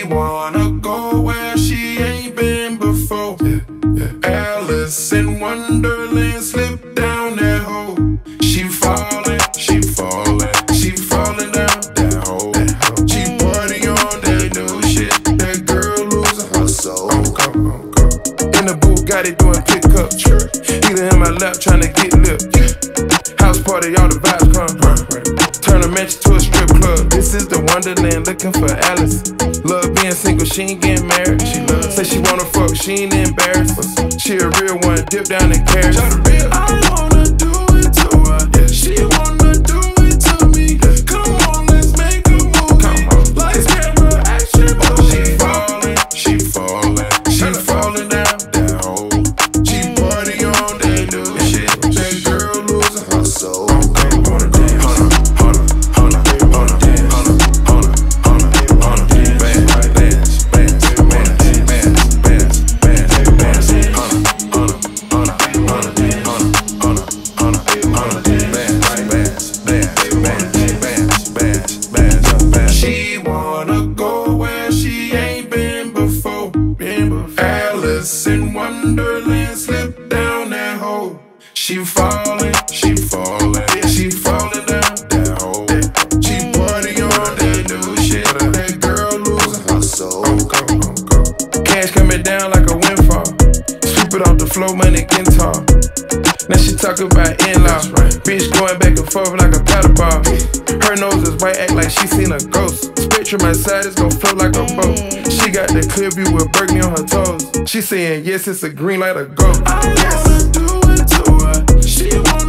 wanna go where she ain't been before. Alice in Wonderland, slip down that hole. She falling, she falling, she falling down that hole. She party on that new shit. That girl losing her soul. In the Bugatti doing pickup. Either in my lap tryna get lip. House party, all the vibes come. Turn a mansion to a strip club. This is the Wonderland, looking for Alice. Love being single, she ain't getting married. She love, say she wanna fuck, she ain't embarrassed. She a real one, dip down in carrots. I wanna do it to her, she wanna do it to me. Come on, let's make a movie. Lights, camera, action, movie. She falling, she falling, she falling down that hole. She party on that new shit. That girl losing her soul. She wanna go where she ain't been before. Alice in Wonderland, slip down that hole. She falling, she falling, she falling down that hole. She party on that new shit. That girl losing her soul. Cash coming down like a windfall. Sweep it off the floor, money getting tall. Now she talk about in-law. Bitch going back and forth like a paddle ball. Her nose is white, act like she seen a ghost. Spectrum outside is gon' float like a boat. She got the clear view with Burgundy on her toes. She saying yes, it's a green light, a go. I wanna do it to her. She wanna